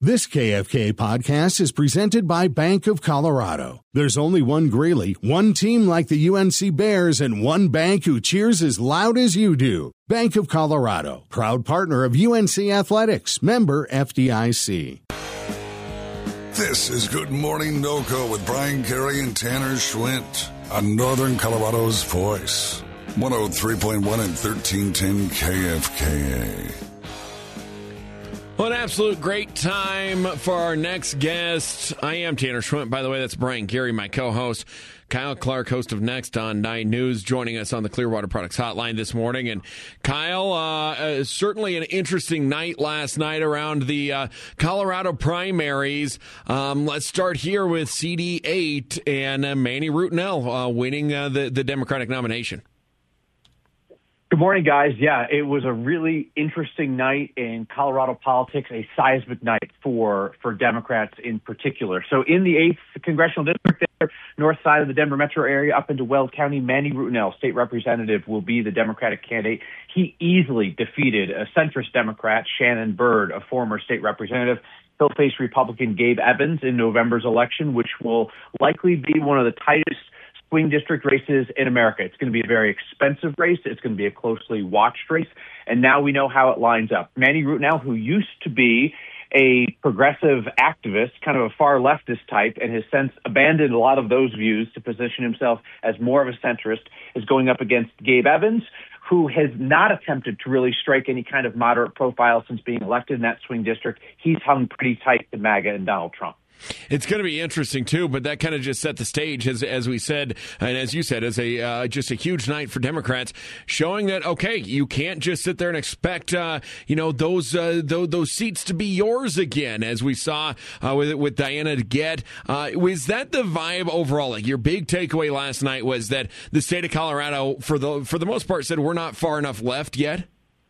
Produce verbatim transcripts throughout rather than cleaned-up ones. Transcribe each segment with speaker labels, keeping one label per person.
Speaker 1: This K F K podcast is presented by Bank of Colorado. There's only one Greeley, one team like the U N C Bears, and one bank who cheers as loud as you do. Bank of Colorado, proud partner of U N C Athletics, member F D I C.
Speaker 2: This is Good Morning NoCo with Brian Carey and Tanner Schwint on Northern Colorado's Voice, one oh three point one and thirteen ten K F K A.
Speaker 3: Well, an absolute great time for our next guest. I am Tanner Schwint. By the way, that's Brian Carey, my co-host. Kyle Clark, host of Next on nine News, joining us on the Clearwater Products Hotline this morning. And Kyle, uh, uh, certainly an interesting night last night around the uh, Colorado primaries. Um, let's start here with C D eight and uh, Manny Rutinel uh, winning uh, the, the Democratic nomination.
Speaker 4: Good morning, guys. Yeah, it was a really interesting night in Colorado politics, a seismic night for, for Democrats in particular. So in the eighth Congressional District, there, north side of the Denver metro area, up into Weld County, Manny Rutinel, state representative, will be the Democratic candidate. He easily defeated a centrist Democrat, Shannon Byrd, a former state representative. He'll face Republican Gabe Evans in November's election, which will likely be one of the tightest swing district races in America. It's going to be a very expensive race. It's going to be a closely watched race. And now we know how it lines up. Manny Rutinel, who used to be a progressive activist, kind of a far leftist type, and has since abandoned a lot of those views to position himself as more of a centrist, is going up against Gabe Evans, who has not attempted to really strike any kind of moderate profile since being elected in that swing district. He's hung pretty tight to MAGA and Donald Trump.
Speaker 3: It's going to be interesting, too, but that kind of just set the stage, as as we said, and as you said, as a uh, just a huge night for Democrats, showing that, okay, you can't just sit there and expect, uh, you know, those, uh, those those seats to be yours again, as we saw uh, with with Diana DeGette. Uh, was that the vibe overall? Like, your big takeaway last night was that the state of Colorado, for the for the most part, said we're not far enough left yet?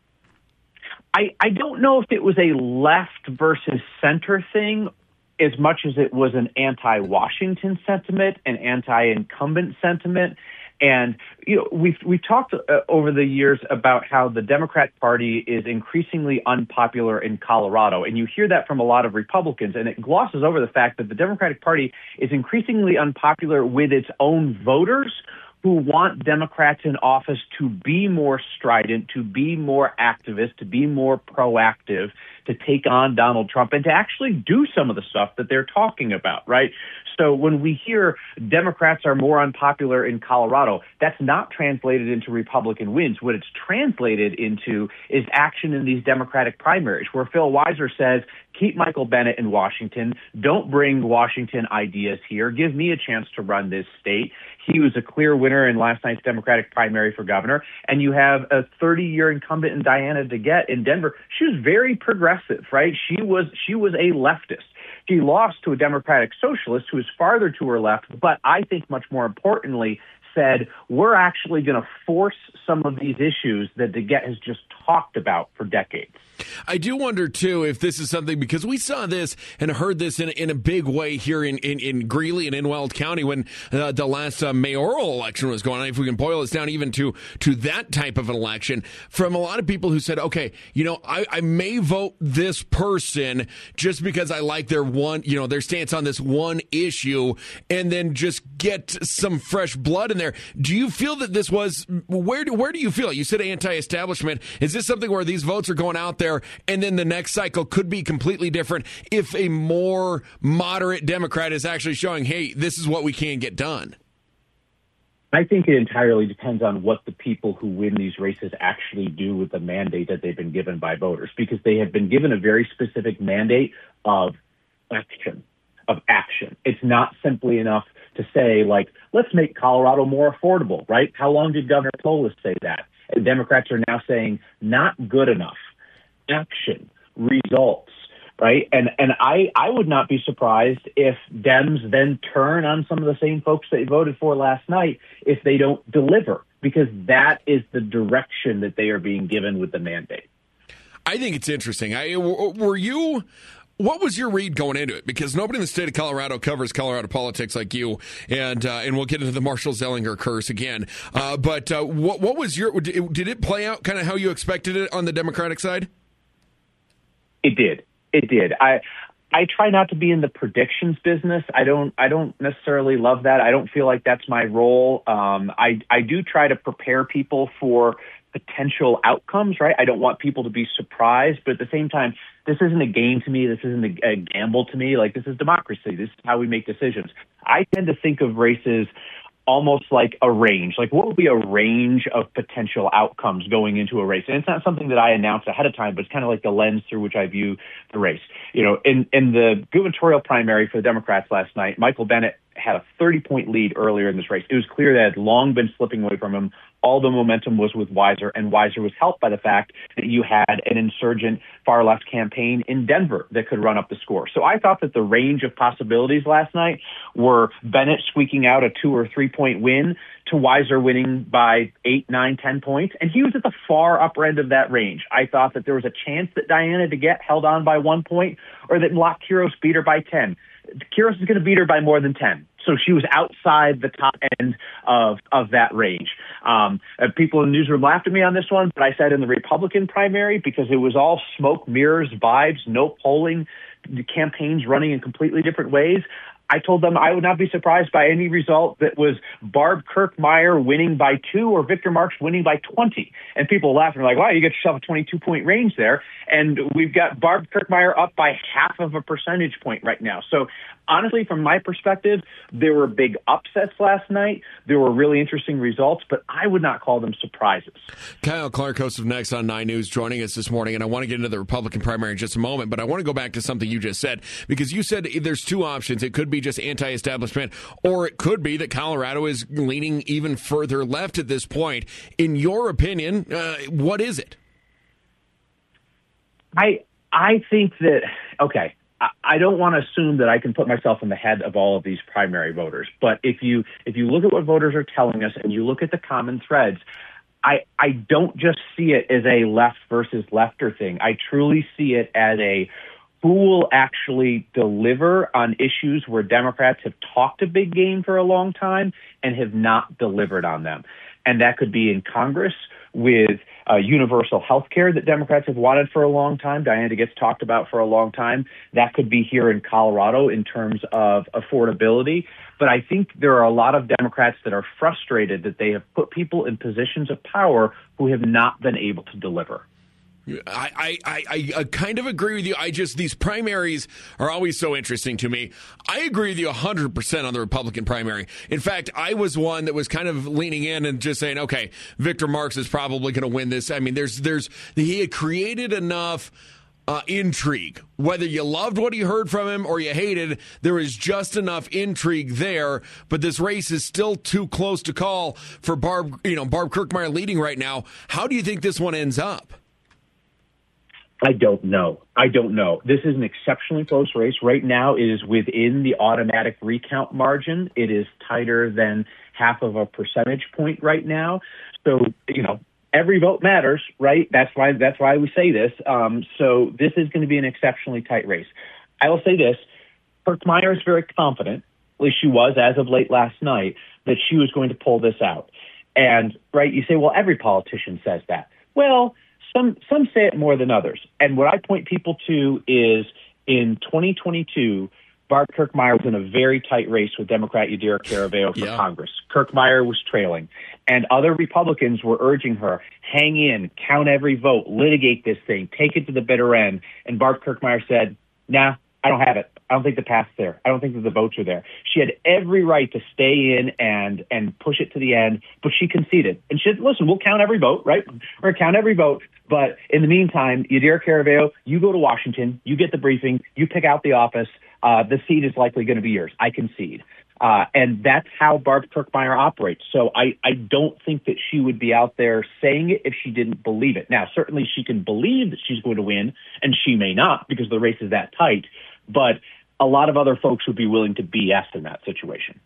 Speaker 4: I, I don't know if it was a left versus center thing, as much as it was an anti-Washington sentiment, an anti-incumbent sentiment. And, you know, we've, we've talked uh, over the years about how the Democrat Party is increasingly unpopular in Colorado. And you hear that from a lot of Republicans, and it glosses over the fact that the Democratic Party is increasingly unpopular with its own voters who want Democrats in office to be more strident, to be more activist, to be more proactive, to take on Donald Trump, and to actually do some of the stuff that they're talking about, right? So when we hear Democrats are more unpopular in Colorado, that's not translated into Republican wins. What it's translated into is action in these Democratic primaries, where Phil Weiser says, keep Michael Bennet in Washington. Don't bring Washington ideas here. Give me a chance to run this state. He was a clear winner in last night's Democratic primary for governor. And you have a thirty-year incumbent in Diana DeGette in Denver. She was very progressive, right? She was she was a leftist. She lost to a Democratic socialist who was farther to her left, but I think much more importantly said, we're actually going to force some of these issues that DeGette has just talked about for decades.
Speaker 3: I do wonder, too, if this is something, because we saw this and heard this in, in a big way here in, in, in Greeley and in Weld County when uh, the last uh, mayoral election was going on. If we can boil this down even to, to that type of an election, from a lot of people who said, okay, you know, I, I may vote this person just because I like their one, you know, their stance on this one issue, and then just get some fresh blood in there. Do you feel that this was, where do, where do you feel? You said anti-establishment. Is this something where these votes are going out there and then the next cycle could be completely different if a more moderate Democrat is actually showing, hey, this is what we can get done?
Speaker 4: I think it entirely depends on what the people who win these races actually do with the mandate that they've been given by voters, because they have been given a very specific mandate of action, of action. It's not simply enough to say, like, let's make Colorado more affordable, right? How long did Governor Polis say that? And Democrats are now saying, not good enough. Action, results, right? And and I, I would not be surprised if Dems then turn on some of the same folks they voted for last night if they don't deliver, because that is the direction that they are being given with the mandate.
Speaker 3: I think it's interesting. I, were you... What was your read going into it? Because nobody in the state of Colorado covers Colorado politics like you, and uh, and we'll get into the Marshall Zellinger curse again. Uh, but uh, what what was your? Did it play out kind of how you expected it on the Democratic side?
Speaker 4: It did. It did. I I try not to be in the predictions business. I don't I don't necessarily love that. I don't feel like that's my role. Um, I, I do try to prepare people for potential outcomes, right? I don't want people to be surprised, but at the same time, this isn't a game to me. This isn't a, a gamble to me. Like, this is democracy. This is how we make decisions. I tend to think of races almost like a range. Like, what would be a range of potential outcomes going into a race? And it's not something that I announce ahead of time, but it's kind of like the lens through which I view the race. You know, in, in the gubernatorial primary for the Democrats last night, Michael Bennet had a thirty-point lead earlier in this race. It was clear that it had long been slipping away from him. All the momentum was with Weiser, and Weiser was helped by the fact that you had an insurgent far-left campaign in Denver that could run up the score. So I thought that the range of possibilities last night were Bennett squeaking out a two- or three-point win to Weiser winning by eight, nine, ten points, and he was at the far upper end of that range. I thought that there was a chance that Diana DeGette held on by one point or that Locke Quiros beat her by ten. Quiros is going to beat her by more than ten. So she was outside the top end of, of that range. Um, people in the newsroom laughed at me on this one, but I said in the Republican primary, because it was all smoke, mirrors, vibes, no polling, the campaigns running in completely different ways. I told them I would not be surprised by any result that was Barb Kirkmeyer winning by two or Victor Marks winning by twenty. And people laughed and were like, wow, you get yourself a twenty-two point range there. And we've got Barb Kirkmeyer up by half of a percentage point right now. So honestly, from my perspective, there were big upsets last night. There were really interesting results, but I would not call them surprises.
Speaker 3: Kyle Clark, host of Next on nine News, joining us this morning, and I want to get into the Republican primary in just a moment, but I want to go back to something you just said, because you said there's two options. It could be just anti-establishment, or it could be that Colorado is leaning even further left at this point. In your opinion, uh, what is it?
Speaker 4: I I think that, okay, I don't want to assume that I can put myself in the head of all of these primary voters. But if you if you look at what voters are telling us and you look at the common threads, I, I don't just see it as a left versus lefter thing. I truly see it as a who will actually deliver on issues where Democrats have talked a big game for a long time and have not delivered on them. And that could be in Congress with uh, universal health care that Democrats have wanted for a long time. Diana gets talked about for a long time. That could be here in Colorado in terms of affordability. But I think there are a lot of Democrats that are frustrated that they have put people in positions of power who have not been able to deliver.
Speaker 3: I, I, I, I kind of agree with you. I just, these primaries are always so interesting to me. I agree with you one hundred percent on the Republican primary. In fact, I was one that was kind of leaning in and just saying, okay, Victor Marks is probably going to win this. I mean, there's, there's, he had created enough uh, intrigue. Whether you loved what you heard from him or you hated, there is just enough intrigue there. But this race is still too close to call for Barb, you know, Barb Kirkmeyer leading right now. How do you think this one ends up?
Speaker 4: I don't know. I don't know. This is an exceptionally close race. Right now, it is within the automatic recount margin. It is tighter than half of a percentage point right now. So, you know, every vote matters, right? That's why that's why we say this. Um, so this is going to be an exceptionally tight race. I will say this. Kirkmeyer is very confident, at least she was as of late last night, that she was going to pull this out. And, right, you say, well, every politician says that. Well, Some some say it more than others. And what I point people to is in twenty twenty-two, Barb Kirkmeyer was in a very tight race with Democrat Yadira Caraveo for
Speaker 3: yeah.
Speaker 4: Congress. Kirkmeyer was trailing. And other Republicans were urging her, hang in, count every vote, litigate this thing, take it to the bitter end. And Barb Kirkmeyer said, nah, I don't have it. I don't think the path's there. I don't think that the votes are there. She had every right to stay in and and push it to the end, but she conceded. And she said, listen, we'll count every vote, right? We're going to count every vote. But in the meantime, Yadira Caraveo, you go to Washington, you get the briefing, you pick out the office. Uh, the seat is likely going to be yours. I concede. Uh, and that's how Barb Kirkmeyer operates. So I, I don't think that she would be out there saying it if she didn't believe it. Now, certainly she can believe that she's going to win, and she may not because the race is that tight. But a lot of other folks would be willing to B S in that situation.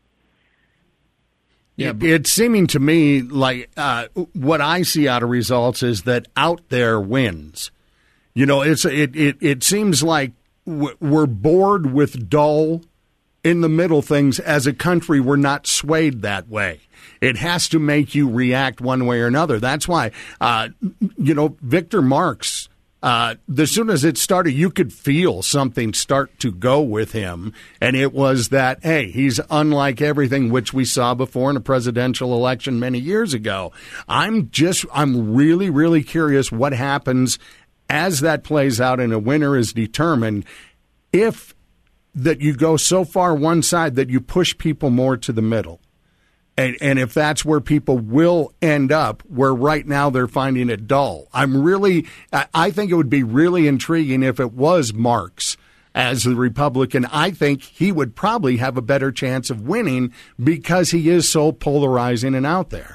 Speaker 5: Yeah, it's seeming to me like uh, what I see out of results is that out there wins. You know, it's it it, it seems like we're bored with dull in the middle things. As a country, we're not swayed that way. It has to make you react one way or another. That's why, uh, you know, Victor Marks Uh, as soon as it started, you could feel something start to go with him, and it was that, hey, he's unlike everything which we saw before in a presidential election many years ago. I'm just, I'm really, really curious what happens as that plays out and a winner is determined, if that you go so far one side that you push people more to the middle. And, and if that's where people will end up, where right now they're finding it dull. I'm really, I think it would be really intriguing if it was Marks as the Republican. I think he would probably have a better chance of winning because he is so polarizing and out there.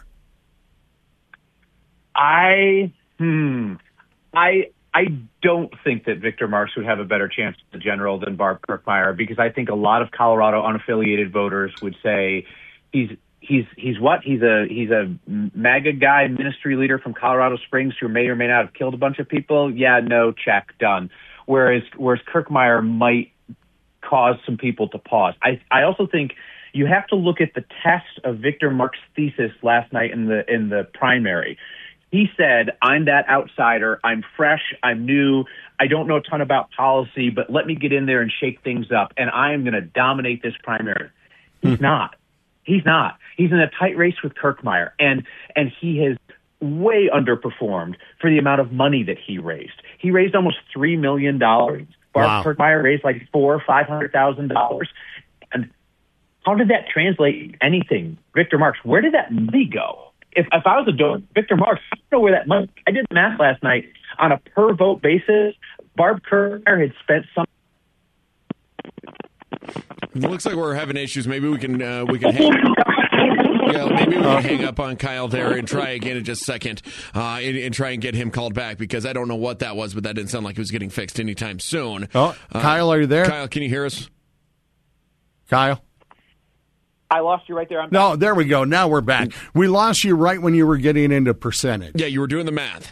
Speaker 4: I, hmm, I, I don't think that Victor Marks would have a better chance as a general than Barb Kirkmeyer, because I think a lot of Colorado unaffiliated voters would say he's he's he's what he's a he's a MAGA guy, ministry leader from Colorado Springs who may or may not have killed a bunch of people. Yeah, no, check, done. Whereas whereas Kirkmeyer might cause some people to pause. I I also think you have to look at the test of Victor Marks' thesis last night in the in the primary. He said, I'm that outsider. I'm fresh. I'm new. I don't know a ton about policy, but let me get in there and shake things up, and I am going to dominate this primary. He's not. He's not. He's in a tight race with Kirkmeyer, and and he has way underperformed for the amount of money that he raised. He raised almost three million dollars. Barb wow. Kirkmeyer raised like four or five hundred thousand dollars. And how did that translate anything? Victor Marks, where did that money go? If, if I was a donor, Victor Marks, I don't know where that money. I did the math last night on a per vote basis. Barb Kirkmeyer had spent some.
Speaker 3: It looks like we're having issues. Maybe we can uh, we can hang. Yeah, maybe we can hang up on Kyle there and try again in just a second, uh, and, and try and get him called back, because I don't know what that was, but that didn't sound like it was getting fixed anytime soon.
Speaker 5: Oh, uh, Kyle, are you there?
Speaker 3: Kyle, can you hear us?
Speaker 5: Kyle.
Speaker 4: I lost you right there. I'm
Speaker 5: no, back. There we go. Now we're back. We lost you right when you were getting into percentage.
Speaker 3: Yeah, you were doing the math.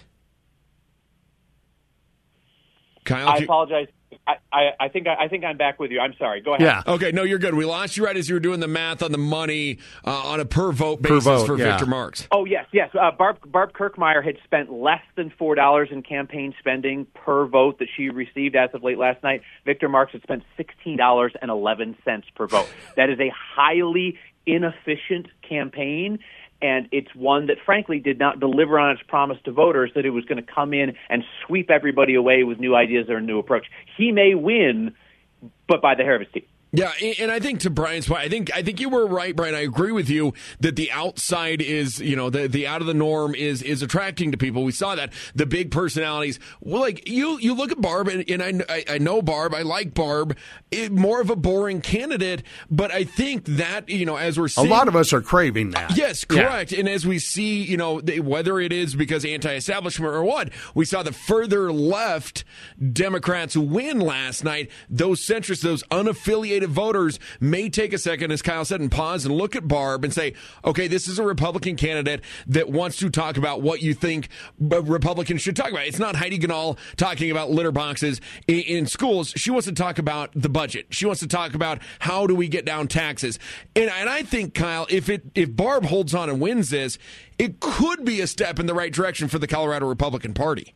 Speaker 3: Kyle,
Speaker 4: I
Speaker 3: you...
Speaker 4: apologize. I, I, I think I, I think I'm back with you. I'm sorry. Go ahead.
Speaker 5: Yeah.
Speaker 3: Okay. No, you're good. We lost you right as you were doing the math on the money uh, on a per vote basis
Speaker 5: per vote,
Speaker 3: for
Speaker 5: yeah.
Speaker 3: Victor Marks.
Speaker 4: Oh yes, yes. Uh, Barb Barb Kirkmeyer had spent less than four dollars in campaign spending per vote that she received as of late last night. Victor Marks had spent sixteen dollars and eleven cents per vote. That is a highly inefficient campaign. And it's one that, frankly, did not deliver on its promise to voters that it was going to come in and sweep everybody away with new ideas or a new approach. He may win, but by the hair of his teeth.
Speaker 3: Yeah, and I think to Brian's point, I think I think you were right, Brian. I agree with you that the outside is, you know, the the out of the norm is is attracting to people. We saw that the big personalities. Well, like you, you look at Barb, and, and I I know Barb. I like Barb. It, more of a boring candidate, but I think that, you know, as we're seeing,
Speaker 5: a lot of us are craving that.
Speaker 3: Yes, correct. Yeah. And as we see, you know, whether it is because anti-establishment or what, we saw the further left Democrats win last night. Those centrists, those unaffiliated voters may take a second, as Kyle said, and pause and look at Barb and say, okay, this is a Republican candidate that wants to talk about what you think Republicans should talk about. It's not Heidi Ganahl talking about litter boxes in, in schools. She wants to talk about the budget. She wants to talk about how do we get down taxes. And, and I think, Kyle, if it if Barb holds on and wins this, it could be a step in the right direction for the Colorado Republican Party.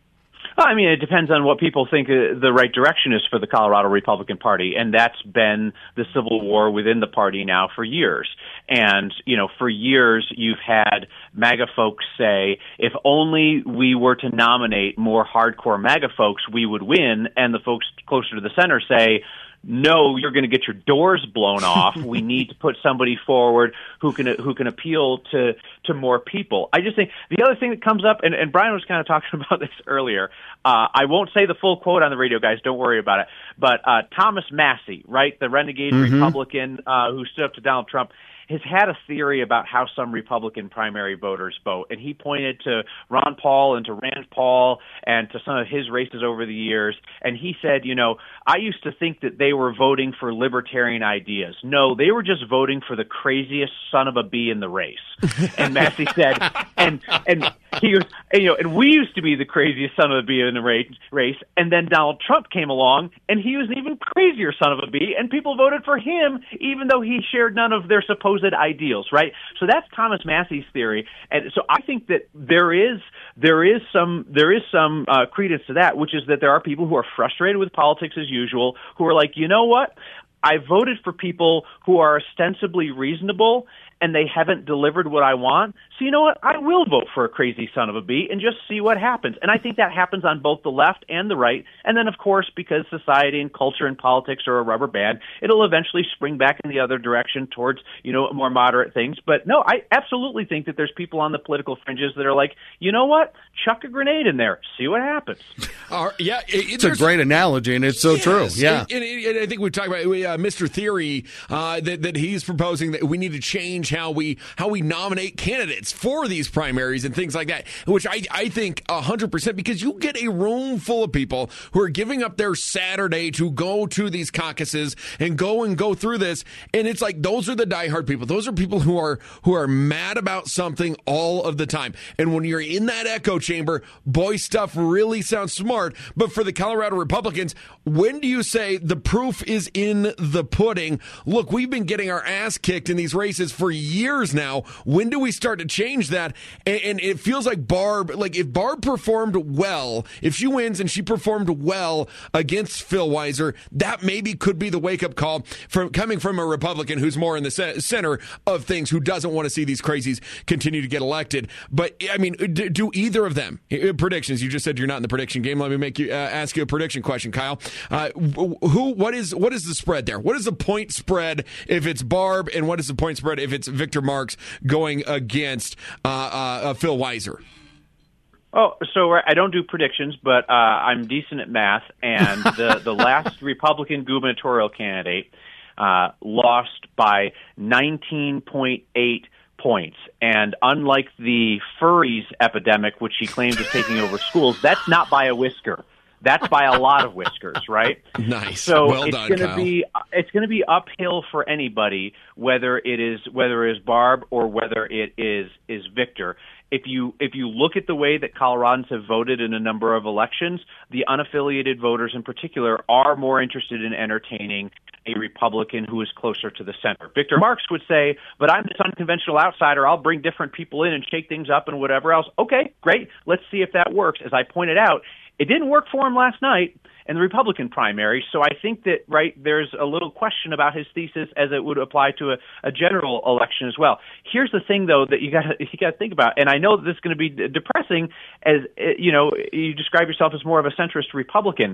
Speaker 4: I mean, it depends on what people think the right direction is for the Colorado Republican Party, and that's been the civil war within the party now for years. And, you know, for years you've had MAGA folks say, if only we were to nominate more hardcore MAGA folks, we would win, and the folks closer to the center say, no, you're going to get your doors blown off. We need to put somebody forward who can who can appeal to, to more people. I just think the other thing that comes up, and, and Brian was kind of talking about this earlier, uh, I won't say the full quote on the radio, guys, don't worry about it, but uh, Thomas Massie, right, the renegade mm-hmm. Republican uh, who stood up to Donald Trump, has had a theory about how some Republican primary voters vote. And he pointed to Ron Paul and to Rand Paul and to some of his races over the years. And he said, you know, I used to think that they were voting for libertarian ideas. No, they were just voting for the craziest son of a bee in the race. And Massie said, and and he goes, and, you know, and we used to be the craziest son of a bee in the race. And then Donald Trump came along, and he was an even crazier son of a bee. And people voted for him, even though he shared none of their supposed supposed ideals, right? So that's Thomas Massey's theory, and so I think that there is there is some there is some uh, credence to that, which is that there are people who are frustrated with politics as usual, who are like, you know what, I voted for people who are ostensibly reasonable, and they haven't delivered what I want. So you know what? I will vote for a crazy son of a bee and just see what happens. And I think that happens on both the left and the right. And then, of course, because society and culture and politics are a rubber band, it'll eventually spring back in the other direction towards, you know, more moderate things. But no, I absolutely think that there's people on the political fringes that are like, you know what? Chuck a grenade in there. See what happens.
Speaker 3: Uh, yeah, it,
Speaker 5: it's a great analogy, and it's so
Speaker 3: yes,
Speaker 5: true. Yeah,
Speaker 3: and, and, and I think we've talked about uh, Mister Theory uh, that that he's proposing that we need to change how we how we nominate candidates for these primaries and things like that, which I I think a hundred percent, because you get a room full of people who are giving up their Saturday to go to these caucuses and go and go through this, and it's like those are the diehard people. Those are people who are who are mad about something all of the time, and when you're in that echo chamber, boy, stuff really sounds smart. But for the Colorado Republicans, when do you say the proof is in the pudding? Look, we've been getting our ass kicked in these races for years now. When do we start to change that? And, and it feels like Barb, like if Barb performed well, if she wins and she performed well against Phil Weiser, that maybe could be the wake-up call from coming from a Republican who's more in the center of things, who doesn't want to see these crazies continue to get elected. But, I mean, do, do either of them, predictions, you just said you're not in the prediction game. Let me make you uh, ask you a prediction question, Kyle. Uh, who, what is, what is the spread there? What is the point spread if it's Barb, and what is the point spread if it's Victor Marx going against uh, uh, Phil Weiser?
Speaker 4: Oh, so I don't do predictions, but uh, I'm decent at math, and the, the last Republican gubernatorial candidate uh, lost by nineteen point eight points. And unlike the furries epidemic, which he claimed is taking over schools, that's not by a whisker. That's by a lot of whiskers, right?
Speaker 3: Nice.
Speaker 4: So
Speaker 3: well
Speaker 4: it's
Speaker 3: done,
Speaker 4: going to
Speaker 3: Kyle.
Speaker 4: be it's going to be uphill for anybody, whether it is whether it is Barb or whether it is is Victor. If you if you look at the way that Coloradans have voted in a number of elections, the unaffiliated voters in particular are more interested in entertaining a Republican who is closer to the center. Victor Marx would say, but I'm this unconventional outsider. I'll bring different people in and shake things up and whatever else. Okay, great. Let's see if that works. As I pointed out, it didn't work for him last night in the Republican primary, so I think that, right, there's a little question about his thesis as it would apply to a, a general election as well. Here's the thing, though, that you got you got to think about, and I know that this is going to be depressing, as you know, you describe yourself as more of a centrist Republican.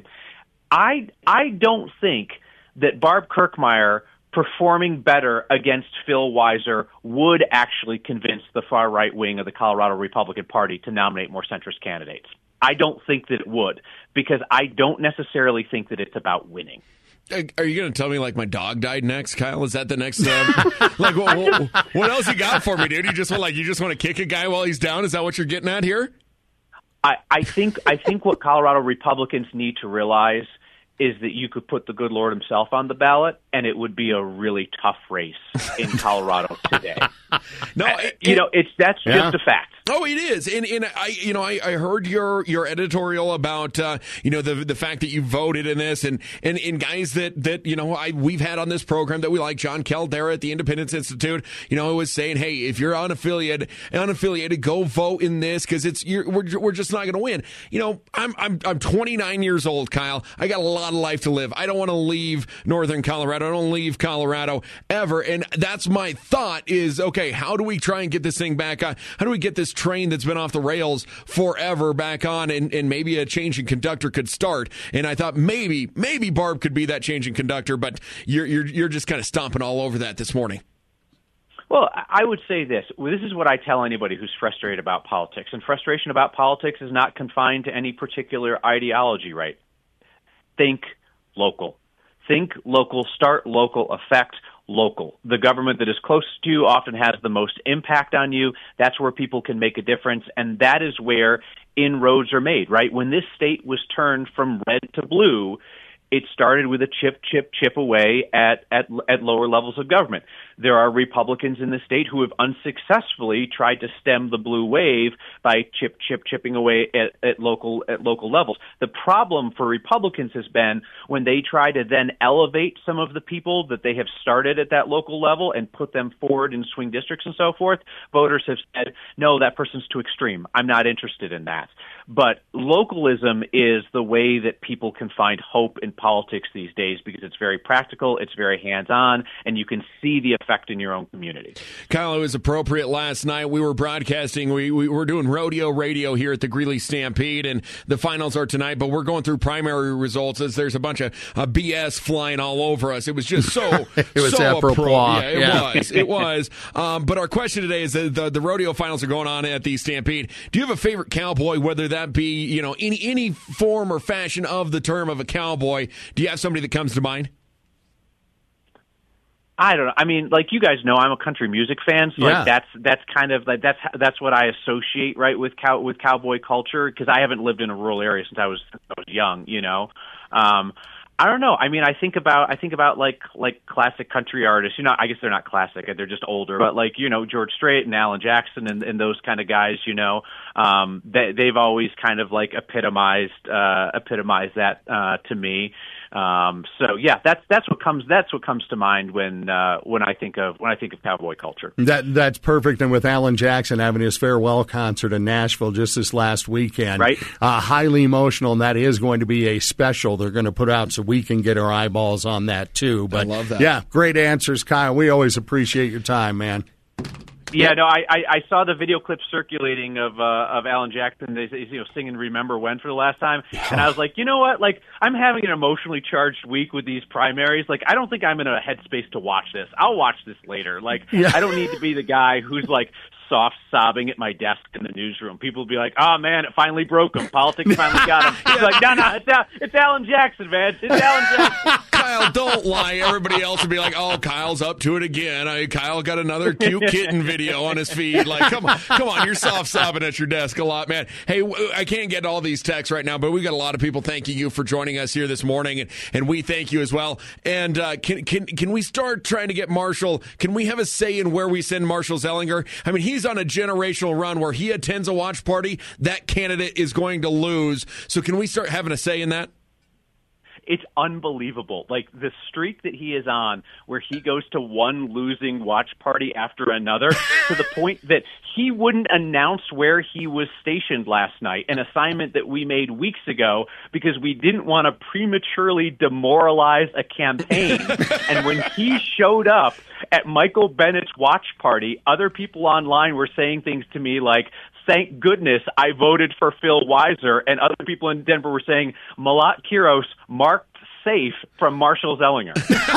Speaker 4: I I don't think that Barb Kirkmeyer performing better against Phil Weiser would actually convince the far right wing of the Colorado Republican Party to nominate more centrist candidates. I don't think that it would, because I don't necessarily think that it's about winning.
Speaker 3: Are you going to tell me, like, my dog died next, Kyle? Is that the next? Uh, like, what, what, what else you got for me, dude? You just want, like, you just want to kick a guy while he's down? Is that what you're getting at here?
Speaker 4: I, I think I think what Colorado Republicans need to realize is that you could put the good Lord himself on the ballot, and it would be a really tough race in Colorado today.
Speaker 3: No,
Speaker 4: uh,
Speaker 3: it,
Speaker 4: you know, it's that's yeah. just a fact.
Speaker 3: Oh, it is, and and I, you know, I, I heard your your editorial about uh, you know the the fact that you voted in this, and and, and guys that, that you know I we've had on this program that we like, John Caldera at the Independence Institute, you know, was saying, hey, if you're unaffiliated, unaffiliated, go vote in this because it's you're, we're we're just not going to win. You know, I'm I'm I'm twenty-nine years old, Kyle. I got a lot of life to live. I don't want to leave Northern Colorado. I don't leave Colorado ever, and that's my thought. Is okay. How do we try and get this thing back on? How do we get this train that's been off the rails forever back on, and, and maybe a changing conductor could start? And I thought maybe maybe Barb could be that changing conductor, but you're you're you're just kind of stomping all over that this morning.
Speaker 4: Well, I would say this. This is what I tell anybody who's frustrated about politics, and frustration about politics is not confined to any particular ideology, right? Think local. Think local, start local, affect local. The government that is closest to you often has the most impact on you. That's where people can make a difference, and that is where inroads are made, right? When this state was turned from red to blue, it started with a chip, chip, chip away at, at, at lower levels of government. There are Republicans in the state who have unsuccessfully tried to stem the blue wave by chip, chip, chipping away at, at local at local levels. The problem for Republicans has been when they try to then elevate some of the people that they have started at that local level and put them forward in swing districts and so forth, voters have said, no, that person's too extreme. I'm not interested in that. But localism is the way that people can find hope in politics these days because it's very practical, it's very hands-on, and you can see the effect in your own community.
Speaker 3: Kyle, it was appropriate last night. We were broadcasting. We, we were doing rodeo radio here at the Greeley Stampede, and the finals are tonight, but we're going through primary results as there's a bunch of uh, B S flying all over us. It was just so,
Speaker 5: it was
Speaker 3: so
Speaker 5: apropos.
Speaker 3: Yeah, it
Speaker 5: yeah.
Speaker 3: was. It was. Um, but our question today is that the, the rodeo finals are going on at the Stampede. Do you have a favorite cowboy, whether that be, you know, any, any form or fashion of the term of a cowboy? Do you have somebody that comes to mind?
Speaker 4: I don't know. I mean, like you guys know, I'm a country music fan, so
Speaker 5: yeah.
Speaker 4: like that's that's kind of like that's that's what I associate right with cow with cowboy culture because I haven't lived in a rural area since I was since I was young, you know. Um, I don't know. I mean, I think about I think about like like classic country artists. You know, I guess they're not classic; they're just older. But like you know, George Strait and Alan Jackson and, and those kind of guys. You know, um, they, they've always kind of like epitomized uh, epitomized that uh, to me. Um, so yeah, that's that's what comes that's what comes to mind when uh, when I think of when I think of cowboy culture.
Speaker 5: That that's perfect. And with Alan Jackson having his farewell concert in Nashville just this last weekend,
Speaker 4: right?
Speaker 5: Uh, highly emotional, and that is going to be a special they're going to put out so we can get our eyeballs on that too. But
Speaker 3: I love that.
Speaker 5: Yeah, great answers, Kyle. We always appreciate your time, man.
Speaker 4: Yeah, no, I, I, I saw the video clip circulating of uh, of Alan Jackson, they, you know, singing "Remember When" for the last time, and I was like, you know what? Like, I'm having an emotionally charged week with these primaries. Like, I don't think I'm in a headspace to watch this. I'll watch this later. Like, yeah. I don't need to be the guy who's like soft sobbing at my desk in the newsroom. People will be like, "Oh man, it finally broke him. Politics finally got him." He's like, "No, no, it's Al- it's Alan Jackson, man. It's Alan Jackson."
Speaker 3: Kyle, don't lie. Everybody else would be like, "Oh, Kyle's up to it again. I, Kyle got another cute kitten video on his feed." Like, come on, come on, you're soft sobbing at your desk a lot, man. Hey, I can't get all these texts right now, but we got a lot of people thanking you for joining us here this morning, and, and we thank you as well. And uh, can can can we start trying to get Marshall? Can we have a say in where we send Marshall Zellinger? I mean, he's on a generational run where he attends a watch party. That candidate is going to lose. So can we start having a say in that?
Speaker 4: It's unbelievable. Like the streak that he is on where he goes to one losing watch party after another to the point that he wouldn't announce where he was stationed last night, an assignment that we made weeks ago because we didn't want to prematurely demoralize a campaign. And when he showed up at Michael Bennett's watch party, other people online were saying things to me like, "Thank goodness I voted for Phil Weiser," and other people in Denver were saying, "Malat Kiros marked safe from Marshall Zellinger."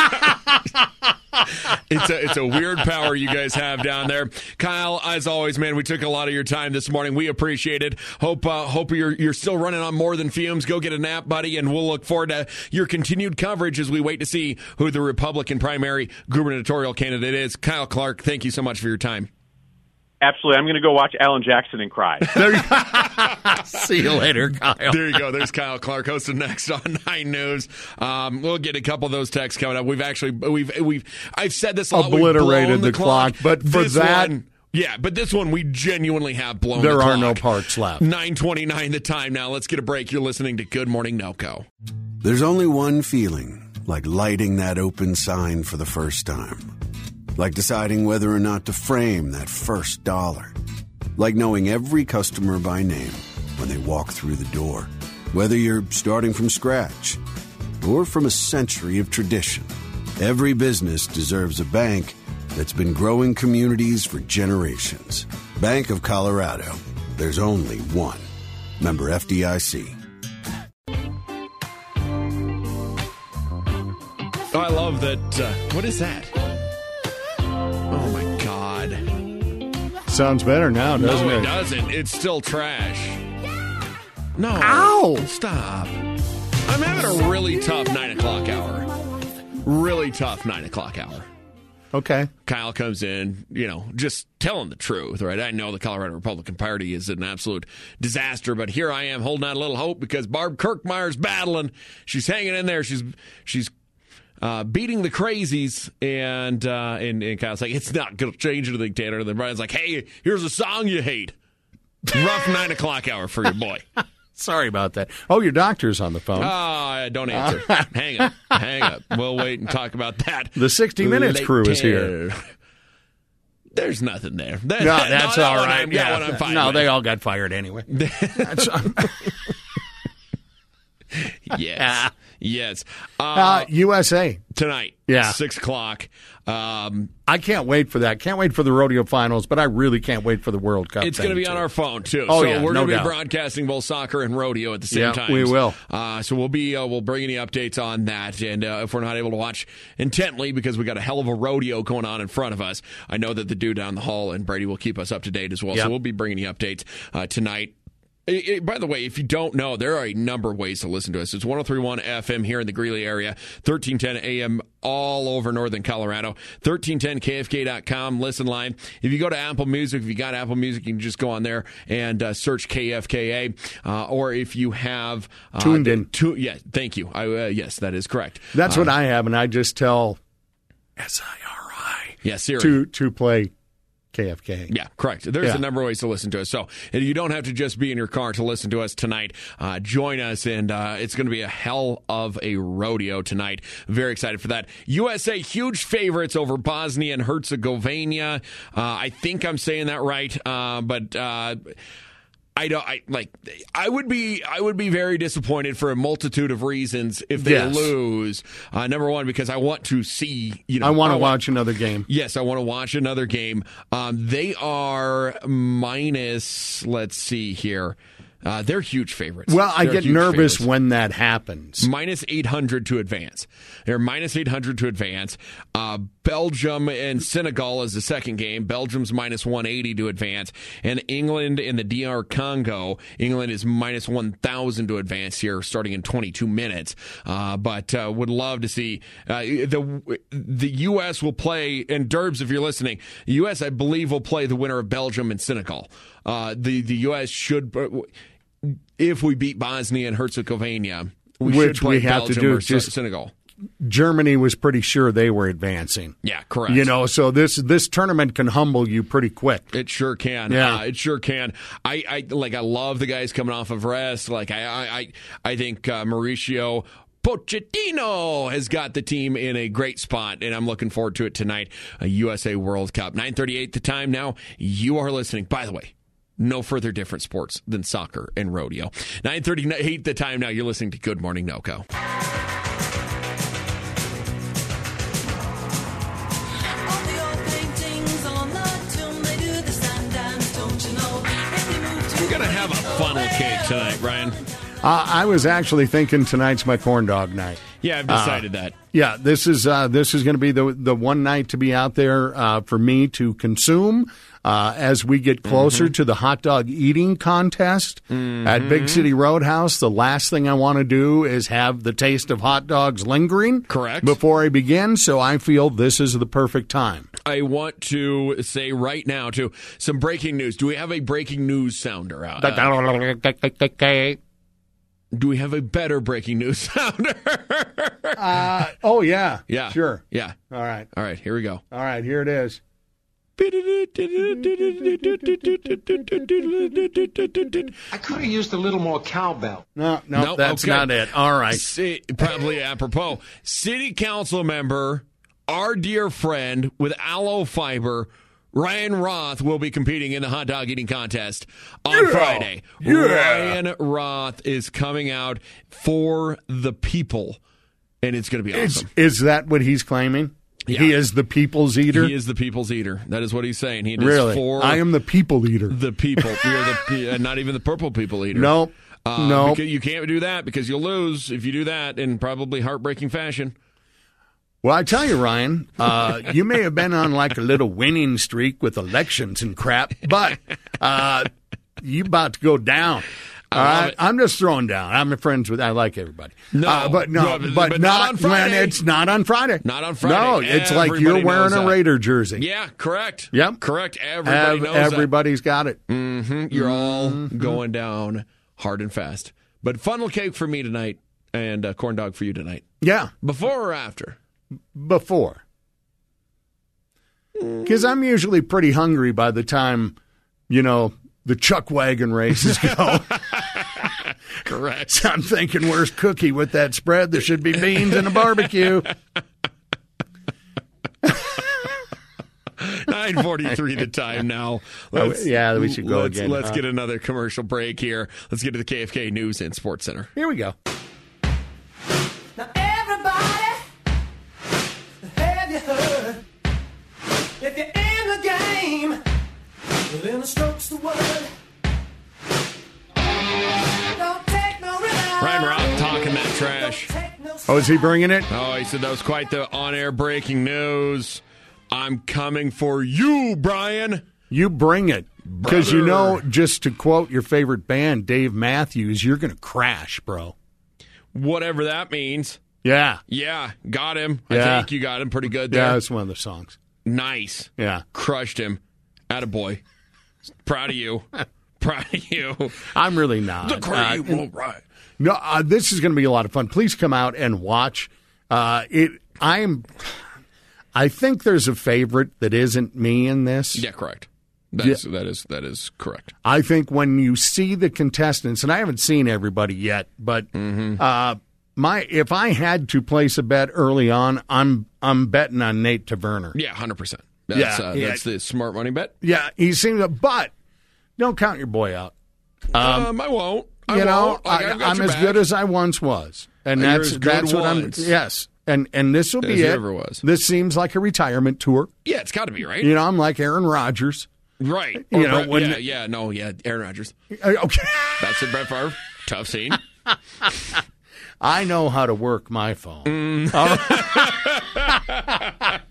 Speaker 3: It's a it's a weird power you guys have down there, Kyle. As always, man, we took a lot of your time this morning. We appreciate it. Hope uh, hope you're you're still running on more than fumes. Go get a nap, buddy, and we'll look forward to your continued coverage as we wait to see who the Republican primary gubernatorial candidate is. Kyle Clark, thank you so much for your time.
Speaker 4: Absolutely. I'm going to go watch Alan Jackson and cry.
Speaker 5: There you go. See you later, Kyle.
Speaker 3: There you go. There's Kyle Clark hosting next on Nine News. Um, we'll get a couple of those texts coming up. We've actually, we've, we've, I've said this a lot.
Speaker 5: Obliterated the,
Speaker 3: the clock,
Speaker 5: clock, but for
Speaker 3: this
Speaker 5: that.
Speaker 3: One, yeah, but this one we genuinely have blown
Speaker 5: there
Speaker 3: the clock.
Speaker 5: There are no parts left.
Speaker 3: nine twenty-nine the time now. Let's get a break. You're listening to Good Morning NoCo.
Speaker 6: There's only one feeling, like lighting that open sign for the first time. Like deciding whether or not to frame that first dollar. Like knowing every customer by name when they walk through the door. Whether you're starting from scratch or from a century of tradition, every business deserves a bank that's been growing communities for generations. Bank of Colorado. There's only one. Member F D I C.
Speaker 3: Oh, I love that. Uh, what is that? Oh, my God.
Speaker 5: Sounds better now, doesn't
Speaker 3: no, it?
Speaker 5: it?
Speaker 3: No, it doesn't. It's still trash. No.
Speaker 5: Ow!
Speaker 3: Stop. I'm having a really tough nine o'clock hour. Really tough nine o'clock hour.
Speaker 5: Okay.
Speaker 3: Kyle comes in, you know, just telling the truth, right? I know the Colorado Republican Party is an absolute disaster, but here I am holding out a little hope because Barb Kirkmeyer's battling. She's hanging in there. She's she's uh, beating the crazies, and, uh, and and Kyle's like, it's not going to change anything, Tanner. And then Brian's like, hey, here's a song you hate. Rough nine o'clock hour for your boy.
Speaker 5: Sorry about that. Oh, your doctor's on the phone.
Speaker 3: Oh, don't answer. Hang up. Hang up. We'll wait and talk about that.
Speaker 5: The sixty Minutes crew is here.
Speaker 3: There's nothing there. That,
Speaker 5: no, that's
Speaker 3: no,
Speaker 5: all
Speaker 3: that
Speaker 5: right.
Speaker 3: I'm,
Speaker 5: yeah.
Speaker 3: I'm fine
Speaker 5: no,
Speaker 3: with.
Speaker 5: they all got fired anyway. That's,
Speaker 3: yes. Yes. Uh,
Speaker 5: uh, U S A.
Speaker 3: Tonight.
Speaker 5: Yeah.
Speaker 3: six o'clock. Um,
Speaker 5: I can't wait for that. Can't wait for the rodeo finals, but I really can't wait for the World Cup.
Speaker 3: It's going to be
Speaker 5: too.
Speaker 3: on our phone too.
Speaker 5: Oh,
Speaker 3: so
Speaker 5: yeah,
Speaker 3: we're
Speaker 5: no
Speaker 3: going to be
Speaker 5: doubt.
Speaker 3: broadcasting both soccer and rodeo at the same
Speaker 5: yeah,
Speaker 3: time.
Speaker 5: we will.
Speaker 3: Uh, so we'll be uh, we'll bring any updates on that, and uh, if we're not able to watch intently because we got a hell of a rodeo going on in front of us, I know that the dude down the hall and Brady will keep us up to date as well.
Speaker 5: Yep.
Speaker 3: So we'll be bringing you updates uh, tonight. It, it, by the way, if you don't know, there are a number of ways to listen to us. It's one oh three point one F M here in the Greeley area, thirteen ten A M all over northern Colorado, thirteen ten K F K dot com, listen line. If you go to Apple Music, if you got Apple Music, you can just go on there and uh, search K F K A. Uh, or if you have... Uh,
Speaker 5: Tuned in.
Speaker 3: Tu- yeah, thank you. I, uh, yes, that is correct.
Speaker 5: That's
Speaker 3: uh,
Speaker 5: what I have, and I just tell S I R I
Speaker 3: yeah, Siri.
Speaker 5: to, to play K F K.
Speaker 3: Yeah, correct. There's
Speaker 5: Yeah.
Speaker 3: a number of ways to listen to us. So and you don't have to just be in your car to listen to us tonight. Uh, join us, and uh, it's going to be a hell of a rodeo tonight. Very excited for that. U S A, huge favorites over Bosnia and Herzegovina. Uh, I think I'm saying that right, uh, but... Uh, I don't. I like. I would be. I would be very disappointed for a multitude of reasons if they
Speaker 5: Yes.
Speaker 3: lose. Uh, number one, because I want to see. You know,
Speaker 5: I want to watch another game.
Speaker 3: Yes, I want to watch another game. Um, they are minus. Let's see here. Uh, they're huge favorites.
Speaker 5: Well, I
Speaker 3: They're
Speaker 5: get
Speaker 3: huge
Speaker 5: nervous
Speaker 3: favorites.
Speaker 5: when that happens.
Speaker 3: Minus eight hundred to advance. They're minus eight hundred to advance. Uh, Belgium and Senegal is the second game. Belgium's minus one eighty to advance. And England and the D R Congo. England is minus one thousand to advance here starting in twenty-two minutes. Uh, but uh, would love to see. Uh, the the U S will play, and Derbs, if you're listening, the U S, I believe, will play the winner of Belgium and Senegal. Uh, the, the U S should... If we beat Bosnia and Herzegovina, we
Speaker 5: Which
Speaker 3: should play
Speaker 5: we have to
Speaker 3: Belgium
Speaker 5: do,
Speaker 3: or
Speaker 5: just-
Speaker 3: Senegal.
Speaker 5: Germany was pretty sure they were advancing.
Speaker 3: Yeah, correct.
Speaker 5: You know, so this this tournament can humble you pretty quick.
Speaker 3: It sure can.
Speaker 5: Yeah.
Speaker 3: Uh, it sure can. I, I like. I love the guys coming off of rest. Like I, I, I, I think uh, Mauricio Pochettino has got the team in a great spot, and I'm looking forward to it tonight. A U S A World Cup, nine thirty-eight the time now. You are listening. By the way, no further different sports than soccer and rodeo. nine thirty-eight the time now. You're listening to Good Morning NoCo. We're going to have a funnel cake tonight, Brian.
Speaker 5: Uh, I was actually thinking tonight's my corn dog night.
Speaker 3: Yeah, I've decided uh, that.
Speaker 5: Yeah, this is uh, this is going to be the the one night to be out there uh, for me to consume uh, as we get closer mm-hmm. to the hot dog eating contest mm-hmm. at Big City Roadhouse. The last thing I want to do is have the taste of hot dogs lingering.
Speaker 3: Correct.
Speaker 5: Before I begin, so I feel this is the perfect time.
Speaker 3: I want to say right now, too, some breaking news. Do we have a breaking news sounder out? Uh, Do we have a better breaking news sounder?
Speaker 5: uh, oh, yeah.
Speaker 3: Yeah.
Speaker 5: Sure.
Speaker 3: Yeah.
Speaker 5: All right.
Speaker 3: All right. Here we go.
Speaker 5: All right. Here it is.
Speaker 7: I could have used a little more cowbell.
Speaker 5: No, no,
Speaker 3: Nope,
Speaker 5: that's
Speaker 3: okay.
Speaker 5: not it. All right.
Speaker 3: C- probably apropos. City council member, our dear friend with aloe fiber, Ryan Roth, will be competing in the hot dog eating contest on
Speaker 5: Yeah.
Speaker 3: Friday.
Speaker 5: Yeah.
Speaker 3: Ryan Roth is coming out for the people, and it's going to be awesome.
Speaker 5: Is, is that what he's claiming?
Speaker 3: Yeah.
Speaker 5: He is the people's eater?
Speaker 3: He is the people's eater. That is what he's saying. He is
Speaker 5: Really?
Speaker 3: for
Speaker 5: I am the people eater.
Speaker 3: the people. You're the, uh, not even the purple people eater.
Speaker 5: Nope.
Speaker 3: Uh,
Speaker 5: nope.
Speaker 3: because you can't do that because you'll lose if you do that in probably heartbreaking fashion.
Speaker 5: Well, I tell you, Ryan, uh, you may have been on like a little winning streak with elections and crap, but uh, you about to go down.
Speaker 3: I love
Speaker 5: uh,
Speaker 3: it.
Speaker 5: I'm just throwing down. I'm friends with. I like everybody.
Speaker 3: No,
Speaker 5: uh, but no,
Speaker 3: no, but-
Speaker 5: but,
Speaker 3: but
Speaker 5: not,
Speaker 3: not on Friday.
Speaker 5: when it's not on Friday.
Speaker 3: Not on Friday.
Speaker 5: No, it's like you're
Speaker 3: Everybody
Speaker 5: wearing
Speaker 3: knows
Speaker 5: a
Speaker 3: that.
Speaker 5: Raider jersey.
Speaker 3: Yeah, correct.
Speaker 5: Yep.
Speaker 3: Correct. Everybody
Speaker 5: Ev-
Speaker 3: knows
Speaker 5: everybody's got it.
Speaker 3: that. Mm-hmm. You're all
Speaker 5: Mm-hmm.
Speaker 3: going down hard and fast. But funnel cake for me tonight and uh, corn dog for you tonight.
Speaker 5: Yeah,
Speaker 3: Before or after?
Speaker 5: before. Because I'm usually pretty hungry by the time, you know, the chuck wagon races go.
Speaker 3: Correct.
Speaker 5: So I'm thinking, where's Cookie with that spread? There should be beans and a barbecue.
Speaker 3: nine forty-three the time now. Let's,
Speaker 5: yeah, we should go
Speaker 3: let's,
Speaker 5: again,
Speaker 3: Let's
Speaker 5: huh?
Speaker 3: get another commercial break here. Let's get to the K F K News and Sports Center.
Speaker 5: Here we go.
Speaker 8: Now everybody, have you heard? If you're in the game, well, then the stroke's the word. Don't take no rhythm.
Speaker 3: Ryan Rock talking that trash.
Speaker 5: Oh, is he bringing it?
Speaker 3: Oh, he said that was quite the on-air breaking news. I'm coming for you, Brian.
Speaker 5: You bring it. Because you know,
Speaker 3: Brother.
Speaker 5: just to quote your favorite band, Dave Matthews, you're going to crash, bro.
Speaker 3: Whatever that means.
Speaker 5: Yeah.
Speaker 3: Yeah, got him. I
Speaker 5: Yeah.
Speaker 3: think you got him pretty good there.
Speaker 5: Yeah, that's one of the songs.
Speaker 3: Nice.
Speaker 5: Yeah.
Speaker 3: Crushed him. Attaboy. Proud of you. Proud of you.
Speaker 5: I'm really not.
Speaker 3: The cream
Speaker 5: Uh,
Speaker 3: will rise.
Speaker 5: No, uh, this is going to be a lot of fun. Please come out and watch. Uh, it. I am. I think there's a favorite that isn't me in this.
Speaker 3: Yeah, correct. That's, That is that is correct.
Speaker 5: I think when you see the contestants, and I haven't seen everybody yet, but
Speaker 3: Mm-hmm.
Speaker 5: uh, my if I had to place a bet early on, I'm I'm betting on Nate Taverner.
Speaker 3: Yeah, one hundred percent. That's,
Speaker 5: Yeah,
Speaker 3: uh,
Speaker 5: yeah.
Speaker 3: that's the smart money bet.
Speaker 5: Yeah, he seems. But don't count your boy out.
Speaker 3: Um, I won't. I
Speaker 5: you know,
Speaker 3: won't. Like,
Speaker 5: I,
Speaker 3: I've got
Speaker 5: I'm
Speaker 3: your
Speaker 5: as
Speaker 3: back.
Speaker 5: good as I once was, and
Speaker 3: You're
Speaker 5: that's
Speaker 3: as good
Speaker 5: that's what
Speaker 3: once.
Speaker 5: I'm. Yes, and and this will
Speaker 3: As
Speaker 5: be
Speaker 3: you
Speaker 5: it.
Speaker 3: ever was.
Speaker 5: This seems like a retirement tour.
Speaker 3: Yeah, it's got to be, right?
Speaker 5: You know, I'm like Aaron Rodgers.
Speaker 3: Right.
Speaker 5: You
Speaker 3: Or
Speaker 5: know,
Speaker 3: Brett-
Speaker 5: when-
Speaker 3: yeah, yeah, no, yeah, Aaron Rodgers.
Speaker 5: Uh, Okay,
Speaker 3: That's it, Brett Favre. Tough scene.
Speaker 5: I know how to work my phone.
Speaker 3: Mm.
Speaker 5: All right.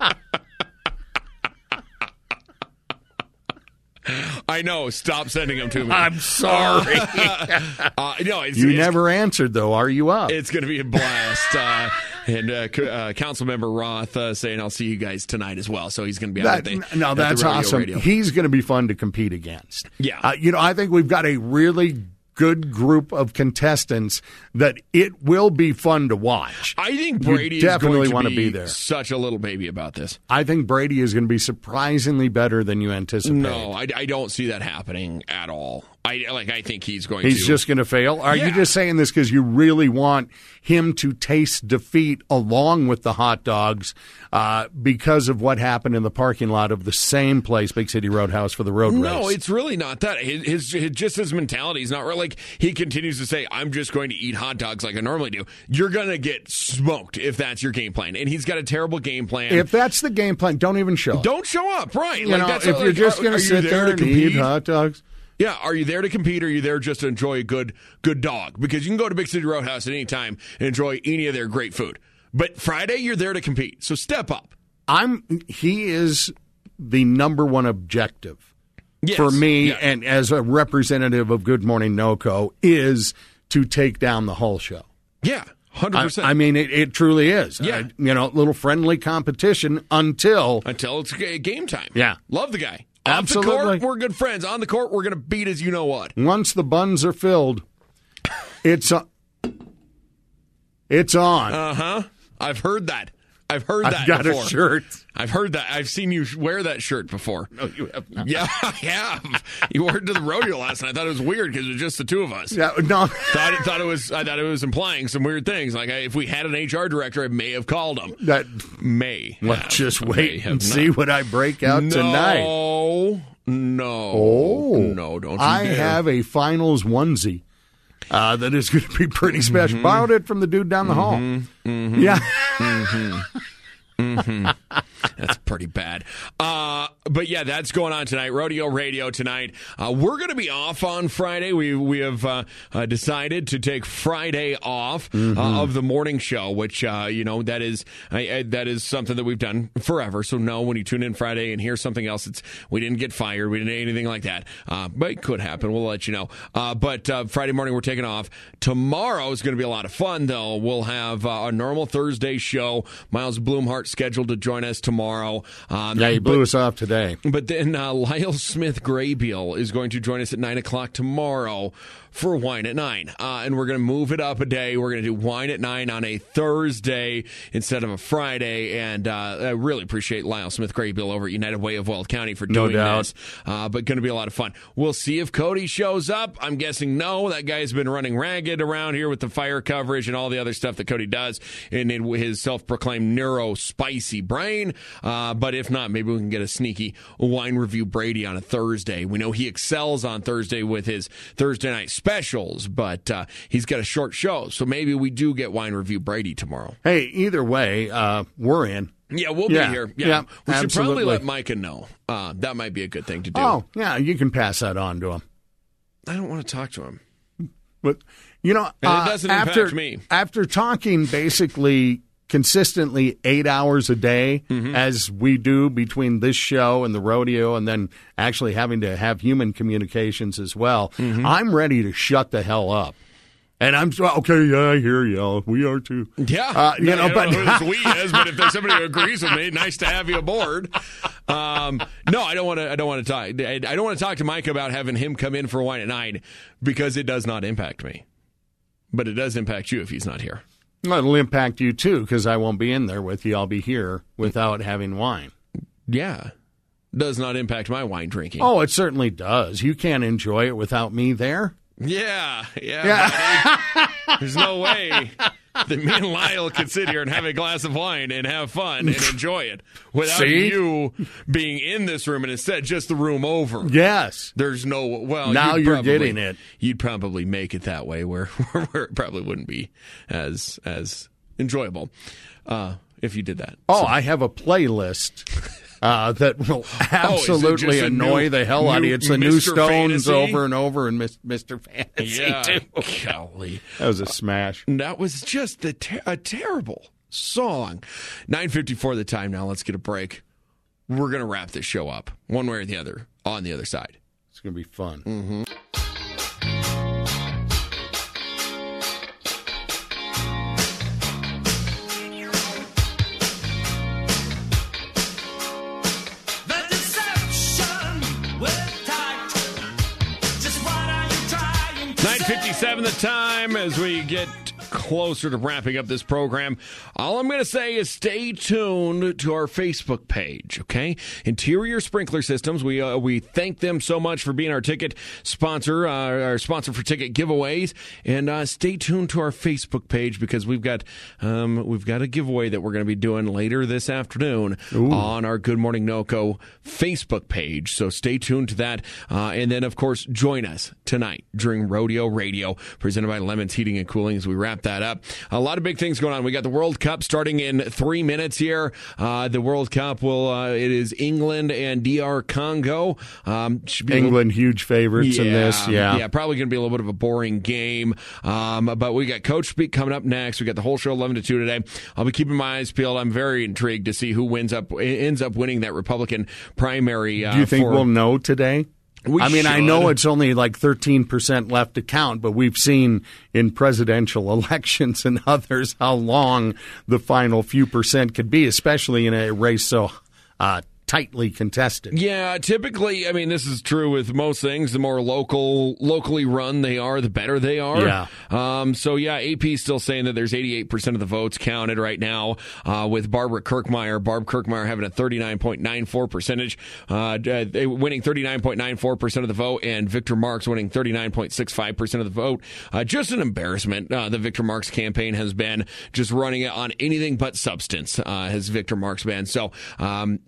Speaker 3: I know. Stop sending them to me.
Speaker 5: I'm sorry.
Speaker 3: uh, no, it's,
Speaker 5: You
Speaker 3: it's,
Speaker 5: never answered, though. Are you up?
Speaker 3: It's going to be a blast. uh, and uh, co- uh, Council Member Roth uh, saying, "I'll see you guys tonight as well." So he's going to be out
Speaker 5: That,
Speaker 3: at the
Speaker 5: no,
Speaker 3: at the
Speaker 5: that's
Speaker 3: rodeo
Speaker 5: awesome.
Speaker 3: radio.
Speaker 5: He's going to be fun to compete against.
Speaker 3: Yeah.
Speaker 5: Uh, you know, I think we've got a really good group of contestants that it will be fun to watch.
Speaker 3: I think
Speaker 5: You
Speaker 3: Brady
Speaker 5: definitely
Speaker 3: is going
Speaker 5: wanna
Speaker 3: to
Speaker 5: be there.
Speaker 3: Such a little baby about this.
Speaker 5: I think Brady is going to be surprisingly better than you anticipate.
Speaker 3: No, I, I don't see that happening at all. I like. I think he's going
Speaker 5: He's
Speaker 3: to.
Speaker 5: just going to fail? Are
Speaker 3: Yeah.
Speaker 5: you just saying this because you really want him to taste defeat along with the hot dogs uh, because of what happened in the parking lot of the same place, Big City Roadhouse, for the road
Speaker 3: No,
Speaker 5: race?
Speaker 3: it's really not that. His, his, his just his mentality is not right. Like he continues to say, "I'm just going to eat hot dogs like I normally do." You're gonna get smoked if that's your game plan, and he's got a terrible game plan.
Speaker 5: If that's the game plan, don't even show up.
Speaker 3: Don't show up, right?
Speaker 5: You
Speaker 3: like
Speaker 5: know,
Speaker 3: that's
Speaker 5: if
Speaker 3: like,
Speaker 5: you're just
Speaker 3: are-
Speaker 5: going
Speaker 3: are
Speaker 5: to
Speaker 3: you
Speaker 5: sit
Speaker 3: there
Speaker 5: there
Speaker 3: to
Speaker 5: and
Speaker 3: compete?
Speaker 5: eat hot dogs.
Speaker 3: Yeah, are you there to compete or are you there just to enjoy a good good dog? Because you can go to Big City Roadhouse at any time and enjoy any of their great food. But Friday, you're there to compete. So step up.
Speaker 5: I'm. He is the number one objective
Speaker 3: Yes.
Speaker 5: for me,
Speaker 3: Yeah.
Speaker 5: and as a representative of Good Morning NoCo, is to take down the whole show.
Speaker 3: Yeah, one hundred
Speaker 5: I,
Speaker 3: percent.
Speaker 5: I mean, it, it truly is.
Speaker 3: Yeah.
Speaker 5: Uh, you know, little friendly competition until
Speaker 3: Until it's ga- game time.
Speaker 5: Yeah.
Speaker 3: Love the guy.
Speaker 5: Absolutely.
Speaker 3: Off the court, we're good friends. On the court, we're going to beat as you know what.
Speaker 5: once the buns are filled, it's uh, it's on.
Speaker 3: Uh huh. I've heard that. I've heard that
Speaker 5: I've got
Speaker 3: before.
Speaker 5: a shirt.
Speaker 3: I've heard that. I've seen you wear that shirt before.
Speaker 5: No, you have not.
Speaker 3: Yeah, I have. You wore it to the rodeo last night. I thought it was weird because it was just the two of us.
Speaker 5: Yeah, no.
Speaker 3: Thought it, thought it was. I thought it was implying some weird things. Like I, if we had an H R director, I may have called him.
Speaker 5: That.
Speaker 3: May.
Speaker 5: Let's
Speaker 3: have.
Speaker 5: just
Speaker 3: May
Speaker 5: wait
Speaker 3: have
Speaker 5: and
Speaker 3: not.
Speaker 5: see what I break out
Speaker 3: no,
Speaker 5: tonight.
Speaker 3: No.
Speaker 5: Oh,
Speaker 3: no! Don't you
Speaker 5: I
Speaker 3: dare.
Speaker 5: have a finals onesie uh, that is going to be pretty special.
Speaker 3: Mm-hmm.
Speaker 5: Borrowed it from the dude down the hall. Yeah.
Speaker 3: That's pretty bad. Uh, but yeah, that's going on tonight. Rodeo Radio tonight. Uh, we're going to be off on Friday. We we have uh, uh, decided to take Friday off mm-hmm. uh, of the morning show, which uh, you know that is uh, that is something that we've done forever. So no, when you tune in Friday and hear something else, it's we didn't get fired, we didn't anything like that. Uh, but it could happen. We'll let you know. Uh, but uh, Friday morning we're taking off. Tomorrow is going to be a lot of fun, though. We'll have uh, a normal Thursday show. Miles Blumhart scheduled to join us tomorrow. Um,
Speaker 5: yeah, he blew
Speaker 3: but,
Speaker 5: us off today.
Speaker 3: But then uh, Lyle Smith Graybeal is going to join us at nine o'clock tomorrow for Wine at nine. Uh, and we're going to move it up a day. We're going to do Wine at nine on a Thursday instead of a Friday. And uh, I really appreciate Lyle Smith Graybeal over at United Way of Weld County for doing
Speaker 5: no doubt.
Speaker 3: this. Uh, but going to be a lot of fun. We'll see if Cody shows up. I'm guessing no. That guy's been running ragged around here with the fire coverage and all the other stuff that Cody does in, in his self-proclaimed neuro-spicy brain. Uh, but if not, maybe we can get a sneaky Wine Review Brady on a Thursday. We know he excels on Thursday with his Thursday night specials, but uh, he's got a short show, so maybe we do get Wine Review Brady tomorrow.
Speaker 5: Hey, either way, uh, we're in.
Speaker 3: Yeah, we'll
Speaker 5: yeah.
Speaker 3: be here. Yeah,
Speaker 5: yeah
Speaker 3: we should
Speaker 5: absolutely.
Speaker 3: probably let Micah know. Uh, that might be a good thing to do.
Speaker 5: Oh, yeah, you can pass that on to him.
Speaker 3: I don't want to talk to him.
Speaker 5: But, you know,
Speaker 3: and
Speaker 5: uh,
Speaker 3: it doesn't
Speaker 5: after,
Speaker 3: impact me.
Speaker 5: After talking basically consistently eight hours a day,
Speaker 3: mm-hmm.
Speaker 5: as we do between this show and the rodeo, and then actually having to have human communications as well,
Speaker 3: mm-hmm.
Speaker 5: I'm ready to shut the hell up. And I'm okay. Yeah, I hear you. We are too.
Speaker 3: Yeah,
Speaker 5: uh, you know,
Speaker 3: I don't
Speaker 5: but
Speaker 3: know who this we is, but if there's somebody who agrees with me, nice to have you aboard. Um, no, I don't want to. I don't want to talk. I don't want to talk to Mike about having him come in for Wine at Nine because it does not impact me, but it does impact you if he's not here.
Speaker 5: Well, it'll impact you too because I won't be in there with you. I'll be here without having wine.
Speaker 3: Yeah, does not impact my wine drinking.
Speaker 5: Oh, it certainly does. You can't enjoy it without me there.
Speaker 3: Yeah, yeah. yeah. There's no way that me and Lyle can sit here and have a glass of wine and have fun and enjoy it without
Speaker 5: See?
Speaker 3: you being in this room and instead just the room over.
Speaker 5: Yes.
Speaker 3: There's no, well,
Speaker 5: now
Speaker 3: you'd
Speaker 5: you're
Speaker 3: probably,
Speaker 5: getting it.
Speaker 3: You'd probably make it that way where, where it probably wouldn't be as as enjoyable uh, if you did that.
Speaker 5: Oh,
Speaker 3: so.
Speaker 5: I have a playlist. Uh, that will absolutely
Speaker 3: oh,
Speaker 5: annoy
Speaker 3: new,
Speaker 5: the hell out of you. It's the
Speaker 3: Mister
Speaker 5: new Stones
Speaker 3: Fantasy?
Speaker 5: over and over and Mister Fantasy,
Speaker 3: yeah,
Speaker 5: too.
Speaker 3: Golly.
Speaker 5: That was a smash.
Speaker 3: That was just the ter- a terrible song. nine fifty-four the time now. Let's get a break. We're going to wrap this show up one way or the other on the other side.
Speaker 5: It's going to be fun.
Speaker 3: Mm-hmm. nine fifty-seven the time as we get closer to wrapping up this program. All I'm going to say is stay tuned to our Facebook page, okay? Interior Sprinkler Systems. We uh, we thank them so much for being our ticket sponsor, uh, our sponsor for ticket giveaways. And uh, stay tuned to our Facebook page because we've got um, we've got a giveaway that we're going to be doing later this afternoon Ooh. on our Good Morning NoCo Facebook page. So stay tuned to that. Uh, and then, of course, join us tonight during Rodeo Radio, presented by Lemons Heating and Cooling as we wrap that up. A lot of big things going on. We got the World Cup starting in three minutes here. Uh, the World Cup will, uh, it is England and D R Congo. Um,
Speaker 5: England,
Speaker 3: little,
Speaker 5: huge favorites
Speaker 3: yeah,
Speaker 5: in this. Yeah.
Speaker 3: Yeah, probably going to be a little bit of a boring game. Um, but we got Coach Speak coming up next. We got the whole show eleven to two today. I'll be keeping my eyes peeled. I'm very intrigued to see who wins up, ends up winning that Republican primary. Uh,
Speaker 5: Do you think
Speaker 3: for,
Speaker 5: we'll know today?
Speaker 3: We
Speaker 5: I mean,
Speaker 3: should.
Speaker 5: I know it's only like thirteen percent left to count, but we've seen in presidential elections and others how long the final few percent could be, especially in a race so uh, tightly contested.
Speaker 3: Yeah, typically, I mean, this is true with most things. The more local, locally run they are, the better they are.
Speaker 5: Yeah.
Speaker 3: Um, so, yeah, A P is still saying that there's eighty-eight percent of the votes counted right now uh, with Barbara Kirkmeyer. Barb Kirkmeyer having a thirty-nine point nine four percentage, uh, winning thirty-nine point nine four percent of the vote, and Victor Marks winning thirty-nine point six five percent of the vote. Uh, just an embarrassment. Uh, the Victor Marks campaign has been just running it on anything but substance, uh, has Victor Marks been. So, um, you know, I just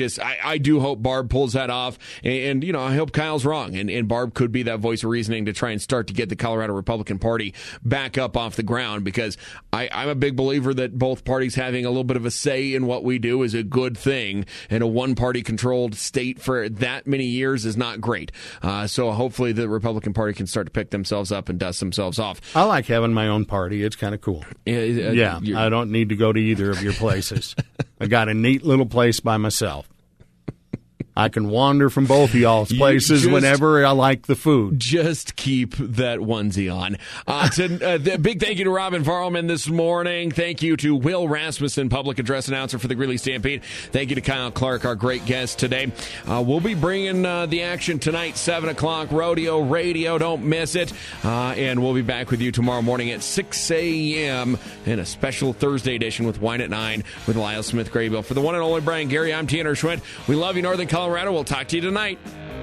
Speaker 3: this. I, I do hope Barb pulls that off, and, and you know, I hope Kyle's wrong, and, and Barb could be that voice of reasoning to try and start to get the Colorado Republican Party back up off the ground, because I, I'm a big believer that both parties having a little bit of a say in what we do is a good thing, and a one-party controlled state for that many years is not great. Uh, so hopefully the Republican Party can start to pick themselves up and dust themselves off.
Speaker 5: I like having my own party. It's kind of cool.
Speaker 3: Uh, uh,
Speaker 5: yeah, I don't need to go to either of your places. I got a neat little place by myself. I can wander from both of y'all's places just, whenever I like the food.
Speaker 3: Just keep that onesie on. Uh, to, uh, the big thank you to Robin Farlman this morning. Thank you to Will Rasmussen, public address announcer for the Greeley Stampede. Thank you to Kyle Clark, our great guest today. Uh, we'll be bringing uh, the action tonight, seven o'clock, Rodeo Radio. Don't miss it. Uh, and we'll be back with you tomorrow morning at six a.m. in a special Thursday edition with Wine at nine with Lyle Smith Graybill. For the one and only Brian Gary, I'm Tanner Schwint. We love you, Northern Colorado. We'll talk to you tonight.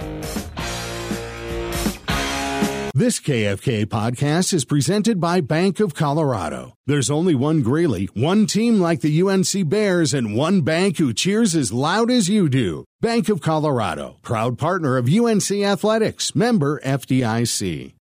Speaker 1: This K F K podcast is presented by Bank of Colorado. There's only one Greeley, one team like the U N C Bears, and one bank who cheers as loud as you do. Bank of Colorado, proud partner of U N C Athletics, member F D I C.